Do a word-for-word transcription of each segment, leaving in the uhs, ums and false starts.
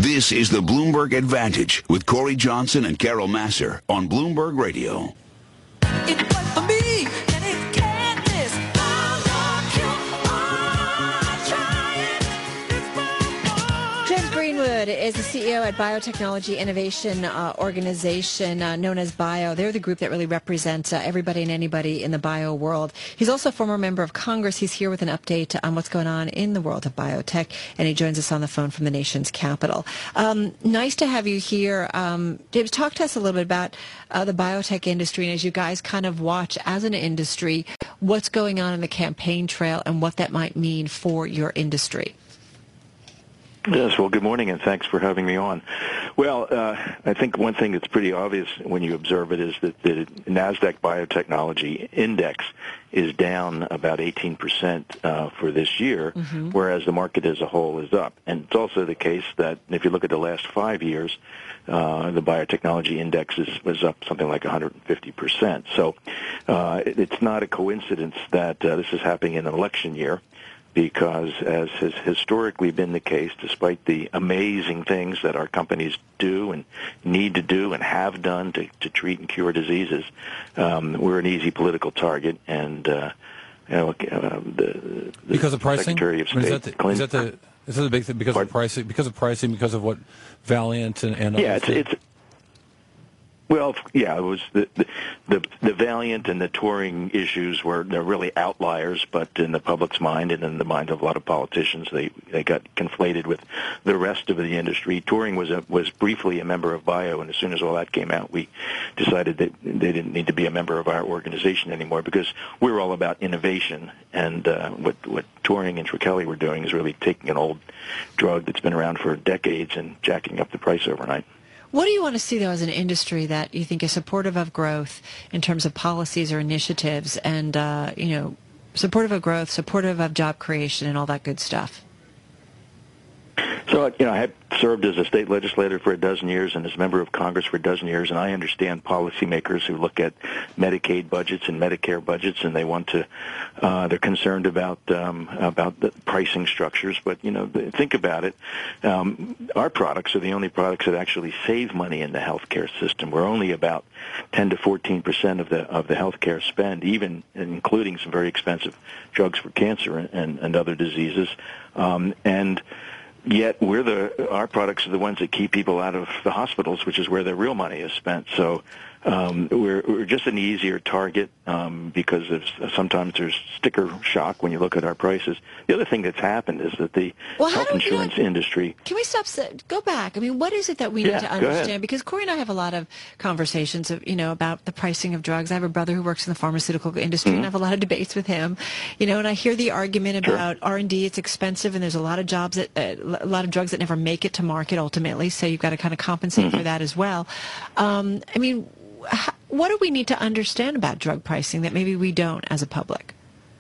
This is the Bloomberg Advantage with Corey Johnson and Carol Masser on Bloomberg Radio. It was for me, and it can't miss. James Greenwood is the C E O at Biotechnology Innovation uh, Organization, uh, known as BIO. They're the group that really represents uh, everybody and anybody in the bio world. He's also a former member of Congress. He's here with an update on what's going on in the world of biotech, and he joins us on the phone from the nation's capital. Um, nice to have you here. Um, James, talk to us a little bit about uh, the biotech industry, and as you guys kind of watch as an industry, what's going on in the campaign trail and what that might mean for your industry. Yes, well, good morning, and thanks for having me on. Well, uh, I think one thing that's pretty obvious when you observe it is that the NASDAQ Biotechnology Index is down about eighteen percent uh, for this year, mm-hmm. whereas the market as a whole is up. And it's also the case that if you look at the last five years, uh, the biotechnology index is, was up something like one hundred fifty percent. So uh, it, it's not a coincidence that uh, this is happening in an election year, because as has historically been the case, despite the amazing things that our companies do and need to do and have done to, to treat and cure diseases, um, we're an easy political target. And uh, you know, uh, the, the because of pricing, Secretary of State, is that the, Clinton, is that the is that the big thing? Because pardon? of pricing, because of pricing, because of what Valiant and, and yeah, it's, it's Well, yeah, it was the, the the Valiant and the Turing issues were they're really outliers, but in the public's mind and in the mind of a lot of politicians, they they got conflated with the rest of the industry. Turing was a, was briefly a member of Bio, and as soon as all that came out, we decided that they didn't need to be a member of our organization anymore because we're all about innovation. And uh, what what Turing and Trakeli were doing is really taking an old drug that's been around for decades and jacking up the price overnight. What do you want to see, though, as an industry that you think is supportive of growth in terms of policies or initiatives and, uh, you know, supportive of growth, supportive of job creation and all that good stuff? So, you know, I had served as a state legislator for a dozen years and as a member of Congress for a dozen years, and I understand policymakers who look at Medicaid budgets and Medicare budgets, and they want to, uh, they're concerned about um, about the pricing structures. But, you know, think about it. Um, our products are the only products that actually save money in the healthcare system. We're only about ten to fourteen percent of the of the healthcare spend, even including some very expensive drugs for cancer and, and, and other diseases. Um, and Yet we're the our products are the ones that keep people out of the hospitals, which is where their real money is spent. So um, we're we're just an easier target um, because of, sometimes there's sticker shock when you look at our prices. The other thing that's happened is that the well, health insurance we, industry. Can we stop? Go back. I mean, what is it that we yeah, need to understand? Because Corey and I have a lot of conversations, of, you know, about the pricing of drugs. I have a brother who works in the pharmaceutical industry, mm-hmm. and I have a lot of debates with him. You know, and I hear the argument about sure. R and D. It's expensive, and there's a lot of jobs that uh, a lot of drugs that never make it to market ultimately. So you've got to kind of compensate mm-hmm. for that as well. Um, I mean. How, what do we need to understand about drug pricing that maybe we don't as a public?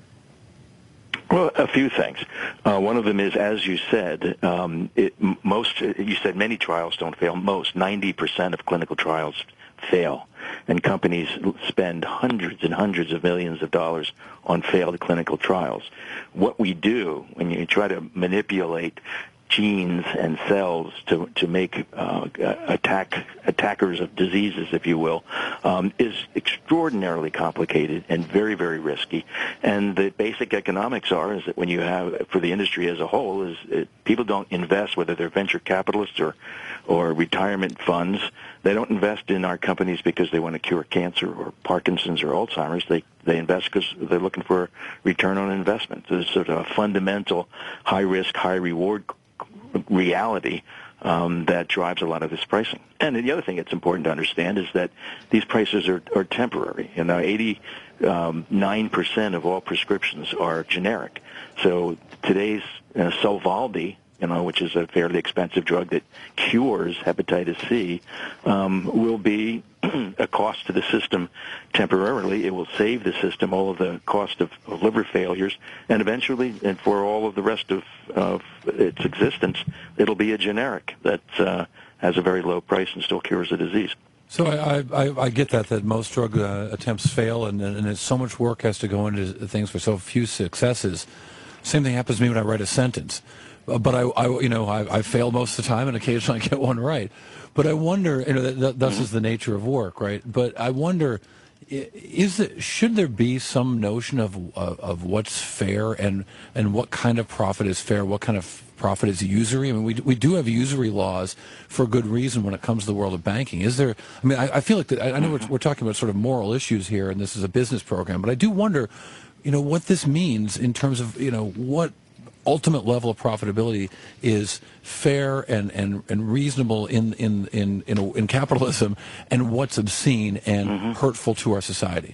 Well, a few things. Uh, one of them is, as you said, um, it, most, you said many trials don't fail. Most, ninety percent of clinical trials fail. And companies spend hundreds and hundreds of millions of dollars on failed clinical trials. What we do when you try to manipulate genes and cells to to make uh, attack attackers of diseases, if you will, um, is extraordinarily complicated and very, very risky. And the basic economics are is that when you have, for the industry as a whole, is it, people don't invest, whether they're venture capitalists or or retirement funds. They don't invest in our companies because they want to cure cancer or Parkinson's or Alzheimer's. They they invest because they're looking for a return on investment. There's sort of a fundamental high risk, high reward reality um, that drives a lot of this pricing. And the other thing that's important to understand is that these prices are, are temporary. You know, eighty-nine percent of all prescriptions are generic. So today's uh, Sovaldi, you know, which is a fairly expensive drug that cures hepatitis C, um, will be a cost to the system temporarily. It will save the system all of the cost of, of liver failures, and eventually, and for all of the rest of, of its existence, it'll be a generic that uh, has a very low price and still cures the disease. So I, I, I get that, that most drug uh, attempts fail, and, and it's so much work has to go into things for so few successes. Same thing happens to me when I write a sentence. Uh, but I, I, you know, I, I fail most of the time, and occasionally I get one right. But I wonder, you know, that, that, thus mm-hmm. is the nature of work, right? But I wonder, is it, should there be some notion of, of of what's fair and and what kind of profit is fair, what kind of profit is usury? I mean, we we do have usury laws for good reason when it comes to the world of banking. Is there? I mean, I, I feel like that, I, I know we're, we're talking about sort of moral issues here, and this is a business program, but I do wonder, you know, what this means in terms of, you know, what ultimate level of profitability is fair and, and, and reasonable in in in in, a, in capitalism, and what's obscene and mm-hmm. hurtful to our society.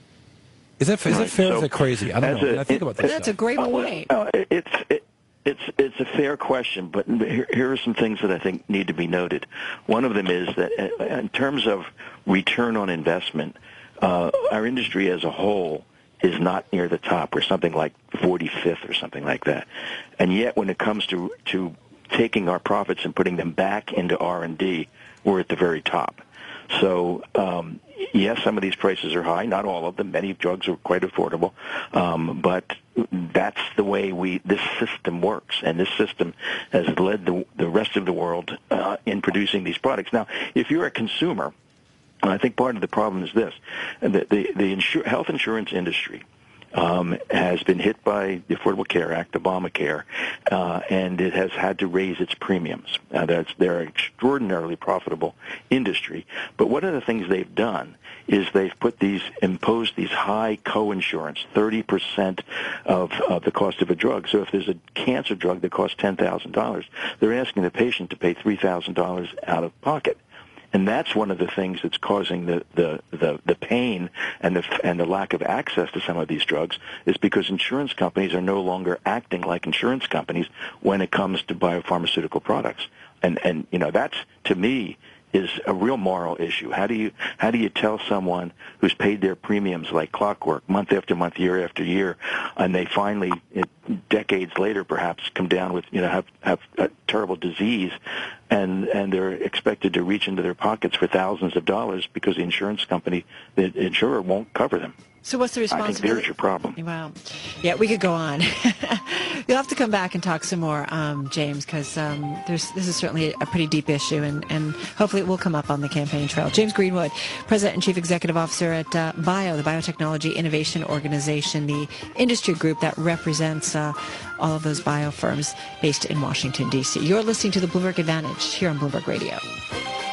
Is that is right. that fair? So, or is that crazy? I don't know. A, I think about that. That's stuff. a great point. Uh, it's it, it's it's a fair question, but here, here are some things that I think need to be noted. One of them is that in terms of return on investment, uh, our industry as a whole is not near the top. We're something like forty-fifth or something like that. And yet when it comes to to taking our profits and putting them back into R and D, we're at the very top. So, um, yes, some of these prices are high. Not all of them. Many drugs are quite affordable. Um, but that's the way we this system works. And this system has led the, the rest of the world uh, in producing these products. Now, if you're a consumer, and I think part of the problem is this: the the, the insur- health insurance industry um, has been hit by the Affordable Care Act, Obamacare, uh, and it has had to raise its premiums. Uh, that's they're an extraordinarily profitable industry. But one of the things they've done is they've put these imposed these high co-insurance, thirty percent of, of the cost of a drug. So if there's a cancer drug that costs ten thousand dollars, they're asking the patient to pay three thousand dollars out of pocket. And that's one of the things that's causing the, the, the, the pain and the and the lack of access to some of these drugs, is because insurance companies are no longer acting like insurance companies when it comes to biopharmaceutical products. And and you know, that's, to me, is a real moral issue. How do you how do you tell someone who's paid their premiums like clockwork, month after month, year after year, and they finally, it, decades later, perhaps come down with, you know, have have a terrible disease, and and they're expected to reach into their pockets for thousands of dollars because the insurance company, the insurer, won't cover them. So what's the responsibility? I think there's your problem. Wow. Yeah, we could go on. You'll have to come back and talk some more, um, James, because um, there's this is certainly a pretty deep issue, and, and hopefully it will come up on the campaign trail. James Greenwood, President and Chief Executive Officer at uh, BIO, the Biotechnology Innovation Organization, the industry group that represents uh, all of those bio firms based in Washington, D C You're listening to the Bloomberg Advantage here on Bloomberg Radio.